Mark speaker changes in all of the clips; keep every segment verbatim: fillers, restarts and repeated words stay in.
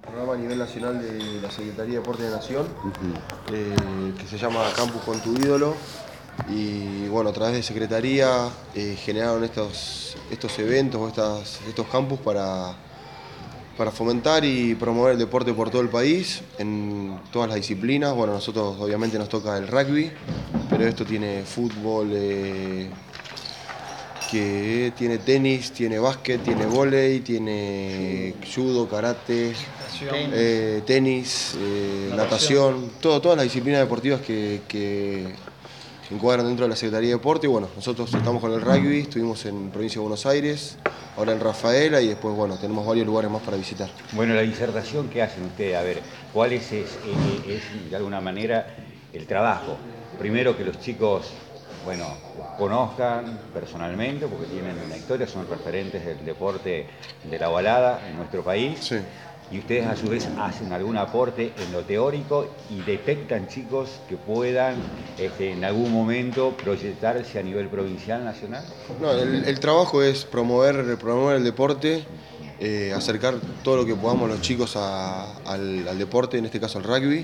Speaker 1: programa a nivel nacional de la Secretaría de Deporte de Nación, uh-huh. eh, que se llama Campus con tu ídolo. Y bueno, a través de Secretaría eh, generaron estos, estos eventos, estas, estos campus para, para fomentar y promover el deporte por todo el país, en todas las disciplinas. Bueno, nosotros obviamente nos toca el rugby, pero esto tiene fútbol, eh, que tiene tenis, tiene básquet, tiene vóley, tiene judo, karate, eh, tenis, eh, natación, todo, todas las disciplinas deportivas que, que encuadran dentro de la Secretaría de Deporte. Y bueno, nosotros estamos con el rugby, estuvimos en Provincia de Buenos Aires, ahora en Rafaela, y después bueno, tenemos varios lugares más para visitar.
Speaker 2: Bueno, la disertación que hacen ustedes, a ver, ¿cuál es, es, es, es de alguna manera el trabajo? Primero que los chicos, bueno, conozcan personalmente, porque tienen una historia, son referentes del deporte de la balada en nuestro país.
Speaker 1: Sí.
Speaker 2: Y ustedes a su vez hacen algún aporte en lo teórico y detectan chicos que puedan este, en algún momento proyectarse a nivel provincial, nacional.
Speaker 1: No, el, el trabajo es promover, promover el deporte, eh, acercar todo lo que podamos los chicos a, al, al deporte, en este caso al rugby,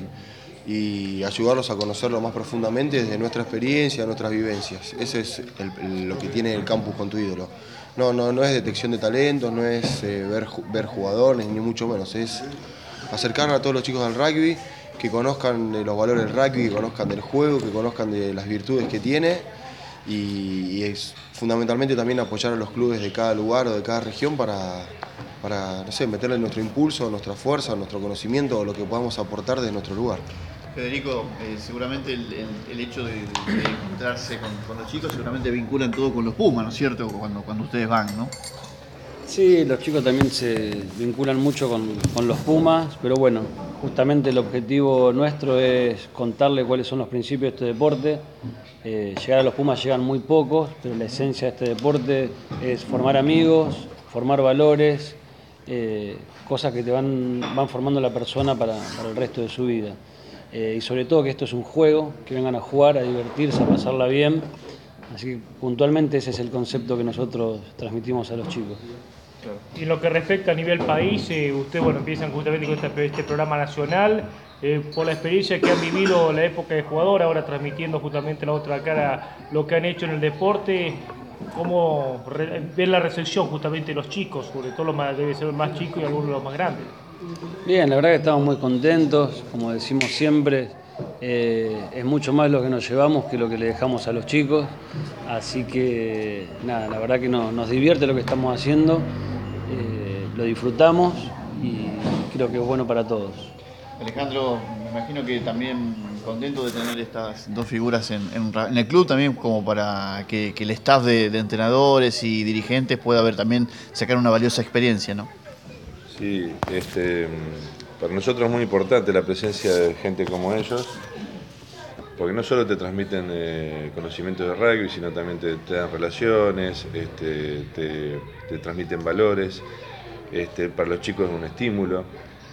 Speaker 1: y ayudarlos a conocerlo más profundamente desde nuestra experiencia, nuestras vivencias. Ese es el, el, lo que tiene el campus con tu ídolo. No, no, no es detección de talentos, no es eh, ver, ver jugadores, ni mucho menos. Es acercar a todos los chicos al rugby, que conozcan de los valores del rugby, que conozcan del juego, que conozcan de las virtudes que tiene, y, y es fundamentalmente también apoyar a los clubes de cada lugar o de cada región para, para no sé, meterle nuestro impulso, nuestra fuerza, nuestro conocimiento, o lo que podamos aportar desde nuestro lugar.
Speaker 3: Federico, eh, seguramente el, el, el hecho de, de encontrarse con, con los chicos seguramente vinculan todo con los Pumas, ¿no es cierto? Cuando, cuando ustedes van, ¿no?
Speaker 4: Sí, los chicos también se vinculan mucho con, con los Pumas, pero bueno, justamente el objetivo nuestro es contarle cuáles son los principios de este deporte. Eh, llegar a los Pumas llegan muy pocos, pero la esencia de este deporte es formar amigos, formar valores, eh, cosas que te van, van formando la persona para, para el resto de su vida. Eh, y sobre todo que esto es un juego, que vengan a jugar, a divertirse, a pasarla bien. Así que puntualmente ese es el concepto que nosotros transmitimos a los chicos.
Speaker 5: Y en lo que respecta a nivel país, eh, ustedes bueno, empiezan justamente con este, este programa nacional, eh, por la experiencia que han vivido la época de jugador, ahora transmitiendo justamente la otra cara lo que han hecho en el deporte. ¿Cómo re, ven la recepción justamente de los chicos, sobre todo los más, debe ser los más chicos y algunos de los más grandes?
Speaker 4: Bien, la verdad que estamos muy contentos, como decimos siempre, eh, es mucho más lo que nos llevamos que lo que le dejamos a los chicos, así que nada, la verdad que no, nos divierte lo que estamos haciendo, eh, lo disfrutamos y creo que es bueno para todos.
Speaker 3: Alejandro, me imagino que también contento de tener estas dos figuras en, en, en el club, también como para que, que el staff de, de entrenadores y dirigentes pueda ver también sacar una valiosa experiencia, ¿no?
Speaker 6: Sí, este, para nosotros es muy importante la presencia de gente como ellos, porque no solo te transmiten eh, conocimientos de rugby, sino también te, te dan relaciones, este, te, te transmiten valores. Este, para los chicos es un estímulo,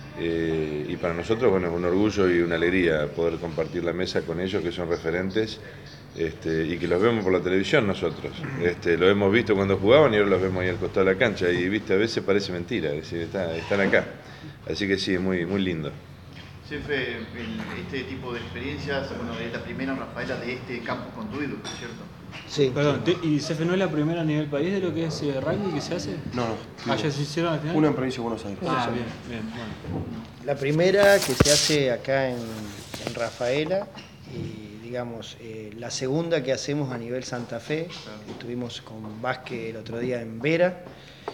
Speaker 6: eh, y para nosotros bueno, es un orgullo y una alegría poder compartir la mesa con ellos, que son referentes. Este, y que los vemos por la televisión nosotros, este, lo hemos visto cuando jugaban y ahora los vemos ahí al costado de la cancha y viste, a veces parece mentira, es decir, está, están acá, así que sí, es muy, muy lindo.
Speaker 3: Jefe, este tipo de experiencias, bueno, es la primera en Rafaela de este campo con tu ídolo, ¿cierto?
Speaker 7: Sí. Perdón, ¿y Cefe no es la primera a nivel país de lo que es eh, rugby que se hace?
Speaker 1: No, no.
Speaker 7: ¿Allá se hicieron al final?
Speaker 1: Una en Provincia de Buenos Aires.
Speaker 7: Ah, bien, bien, bueno.
Speaker 8: La primera que se hace acá en, en Rafaela, y digamos, eh, la segunda que hacemos a nivel Santa Fe, estuvimos con Vázquez el otro día en Vera,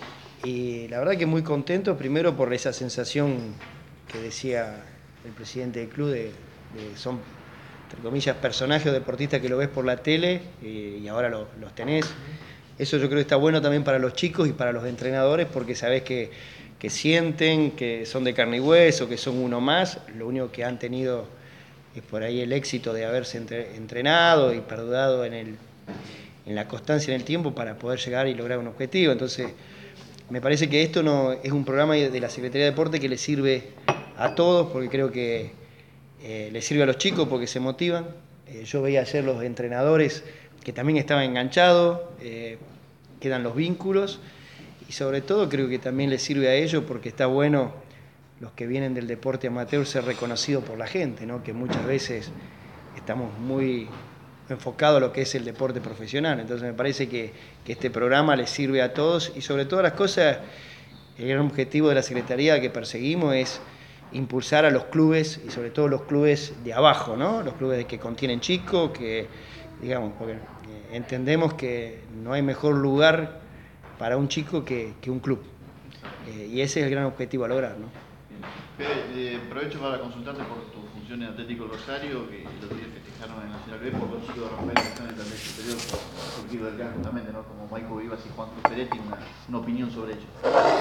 Speaker 8: y la verdad que muy contento, primero por esa sensación que decía el presidente del club, de, de son, entre comillas, personajes o deportistas que lo ves por la tele eh, y ahora lo, los tenés. Eso yo creo que está bueno también para los chicos y para los entrenadores, porque sabés que, que sienten, que son de carne y hueso, que son uno más. Lo único que han tenido es por ahí el éxito de haberse entre, entrenado y perdurado en, el, en la constancia en el tiempo para poder llegar y lograr un objetivo. Entonces, me parece que esto no es un programa de la Secretaría de Deporte que le sirve a todos, porque creo que eh, le sirve a los chicos porque se motivan. Eh, yo veía ayer los entrenadores que también estaban enganchados, eh, quedan los vínculos, y sobre todo creo que también les sirve a ellos porque está bueno los que vienen del deporte amateur ser reconocidos por la gente, ¿no? Que muchas veces estamos muy enfocados a lo que es el deporte profesional. Entonces me parece que, que este programa les sirve a todos y sobre todas las cosas, el gran objetivo de la Secretaría que perseguimos es impulsar a los clubes y sobre todo los clubes de abajo, ¿no? Los clubes que contienen chicos, que digamos, porque entendemos que no hay mejor lugar para un chico que, que un club. Eh, y ese es el gran objetivo a lograr, ¿no?
Speaker 3: Fede, eh, aprovecho para consultarte por tu función en Atlético Rosario, que el otro día festejaron en Nacional B por dos chicos de Rafael que están en el plantel superior por el equipo del C A N justamente, ¿no? Como Maico Vivas y Juan Cruz Peretti, una, una opinión sobre ellos.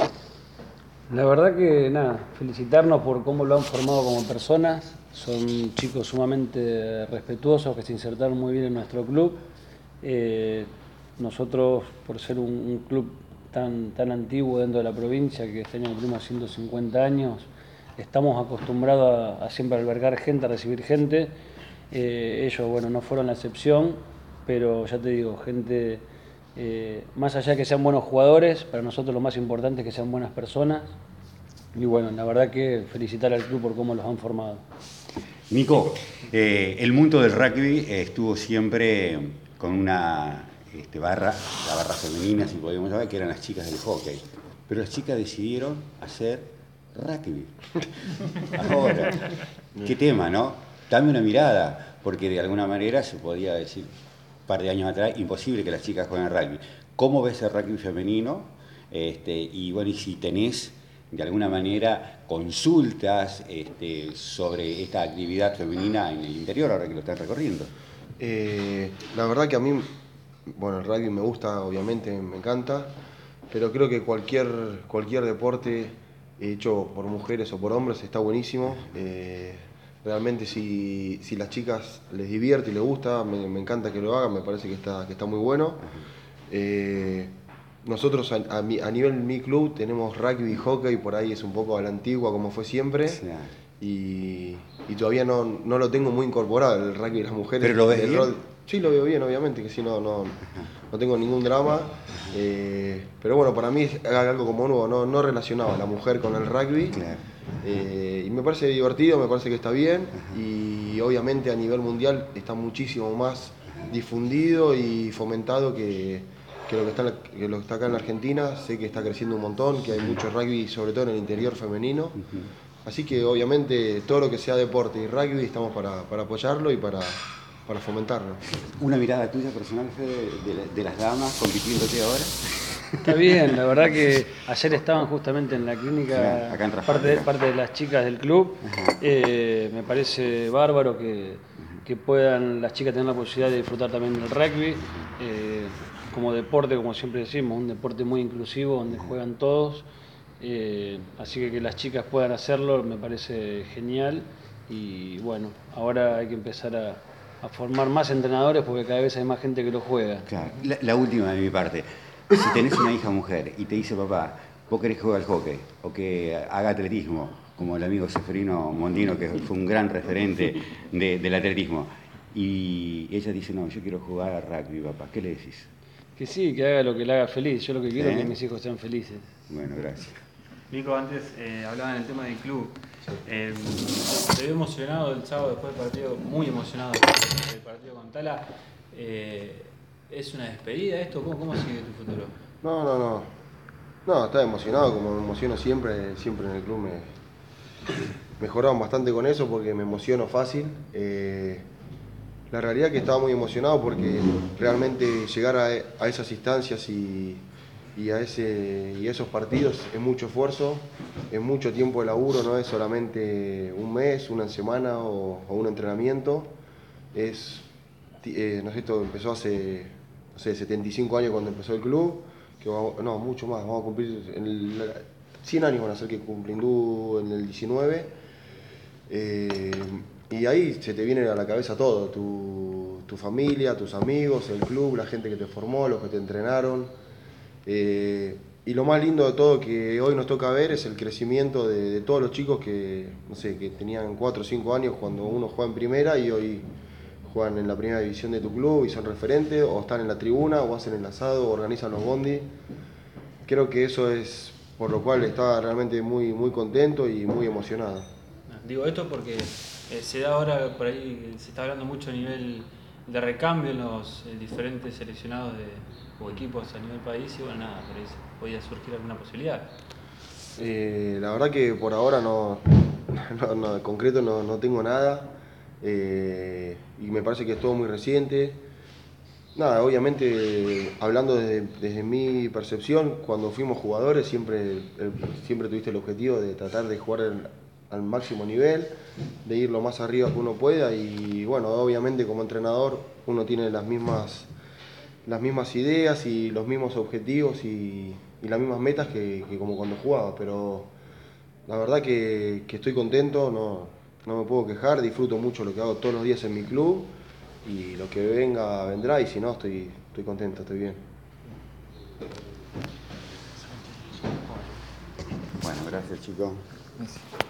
Speaker 4: La verdad que nada, felicitarnos por cómo lo han formado como personas. Son chicos sumamente respetuosos que se insertaron muy bien en nuestro club. Eh, nosotros, por ser un, un club tan, tan antiguo dentro de la provincia, que este año cumplimos ciento cincuenta años, estamos acostumbrados a, a siempre albergar gente, a recibir gente. Eh, ellos, bueno, no fueron la excepción, pero ya te digo, gente... Eh, más allá de que sean buenos jugadores, para nosotros lo más importante es que sean buenas personas. Y bueno, la verdad que felicitar al club por cómo los han formado.
Speaker 9: Nico, eh, el mundo del rugby estuvo siempre con una este, barra, la barra femenina, si podemos llamar, que eran las chicas del hockey. Pero las chicas decidieron hacer rugby. Ahora, qué tema, ¿no? Dame una mirada, porque de alguna manera se podía decir... par de años atrás, imposible que las chicas jueguen rugby. ¿Cómo ves el rugby femenino? Este, y bueno, y si tenés de alguna manera consultas este, sobre esta actividad femenina en el interior, ahora que lo estás recorriendo.
Speaker 1: Eh, la verdad que a mí, bueno, el rugby me gusta, obviamente, me encanta, pero creo que cualquier, cualquier deporte hecho por mujeres o por hombres está buenísimo. Eh, Realmente si, si las chicas les divierte y les gusta, me, me encanta que lo hagan, me parece que está, que está muy bueno. Eh, nosotros a, a, mi, a nivel mi club tenemos rugby y hockey, por ahí es un poco a la antigua como fue siempre. Sí. Y, y todavía no, no lo tengo muy incorporado, el rugby y las mujeres.
Speaker 9: ¿Pero lo ves bien?
Speaker 1: Rol, sí, lo veo bien, obviamente, que sí, no, no, no tengo ningún drama. Eh, pero bueno, para mí es algo como nuevo, no, no relacionado a la mujer con el rugby. Claro. Eh, y me parece divertido, me parece que está bien. Ajá. Y obviamente a nivel mundial está muchísimo más difundido y fomentado que, que, lo que, está, que lo que está acá en la Argentina. Sé que está creciendo un montón, que hay mucho rugby, sobre todo en el interior femenino. Uh-huh. Así que obviamente todo lo que sea deporte y rugby estamos para, para apoyarlo y para, para fomentarlo.
Speaker 9: ¿Una mirada tuya personal, Fede, de, la, de las damas compitiéndote ahora?
Speaker 4: Está bien, la verdad que ayer estaban justamente en la clínica
Speaker 9: acá en
Speaker 4: parte, de, parte de las chicas del club. Eh, me parece bárbaro que, que puedan las chicas tener la posibilidad de disfrutar también del rugby. Eh, como deporte, como siempre decimos, un deporte muy inclusivo donde juegan todos. Eh, así que que las chicas puedan hacerlo me parece genial. Y bueno, ahora hay que empezar a, a formar más entrenadores porque cada vez hay más gente que lo juega.
Speaker 9: Claro. La, la última de mi parte. Si tenés una hija mujer y te dice, papá, vos querés jugar al hockey o que haga atletismo, como el amigo Seferino Mondino, que fue un gran referente de, del atletismo, y ella dice, no, yo quiero jugar al rugby, papá, ¿qué le decís?
Speaker 4: Que sí, que haga lo que le haga feliz. Yo lo que quiero ¿Eh? es que mis hijos sean felices.
Speaker 9: Bueno, gracias.
Speaker 7: Nico, antes eh, hablaban del tema del club. Eh, te veo emocionado el sábado después del partido, muy emocionado después del partido con Tala. Eh, ¿Es una despedida esto? ¿Cómo, cómo sigue tu futuro?
Speaker 1: No, no, no. No, estaba emocionado, como me emociono siempre, siempre en el club me mejoraron bastante con eso porque me emociono fácil. Eh, la realidad es que estaba muy emocionado porque realmente llegar a, a esas instancias y, y, a ese, y a esos partidos es mucho esfuerzo, es mucho tiempo de laburo, no es solamente un mes, una semana o, o un entrenamiento. Es, eh, no sé, esto empezó hace... No sé, setenta y cinco años cuando empezó el club, que vamos, no, mucho más, vamos a cumplir, en el, cien años van a ser que cumplindú en el diecinueve, eh, y ahí se te viene a la cabeza todo, tu, tu familia, tus amigos, el club, la gente que te formó, los que te entrenaron, eh, y lo más lindo de todo que hoy nos toca ver es el crecimiento de, de todos los chicos que, no sé, que tenían cuatro o cinco años cuando uno juega en primera y hoy juegan en la primera división de tu club y son referentes, o están en la tribuna, o hacen el asado, o organizan los bondi. Creo que eso es por lo cual estaba realmente muy, muy contento y muy emocionado.
Speaker 7: Digo esto porque eh, se da ahora, por ahí se está hablando mucho a nivel de recambio en los eh, diferentes seleccionados de, o equipos a nivel país y bueno, nada, por ahí podía surgir alguna posibilidad.
Speaker 1: Eh, la verdad que por ahora no, no, no en concreto no, no tengo nada eh, y me parece que es todo muy reciente. Nada, obviamente hablando desde, desde mi percepción, cuando fuimos jugadores siempre, el, siempre tuviste el objetivo de tratar de jugar el, al máximo nivel, de ir lo más arriba que uno pueda y bueno, obviamente como entrenador uno tiene las mismas, las mismas ideas y los mismos objetivos y, y las mismas metas que, que como cuando jugaba, pero la verdad que, que estoy contento, no, no me puedo quejar, disfruto mucho lo que hago todos los días en mi club y lo que venga vendrá y si no estoy, estoy contento, estoy bien.
Speaker 9: Bueno, gracias chicos.
Speaker 3: Gracias.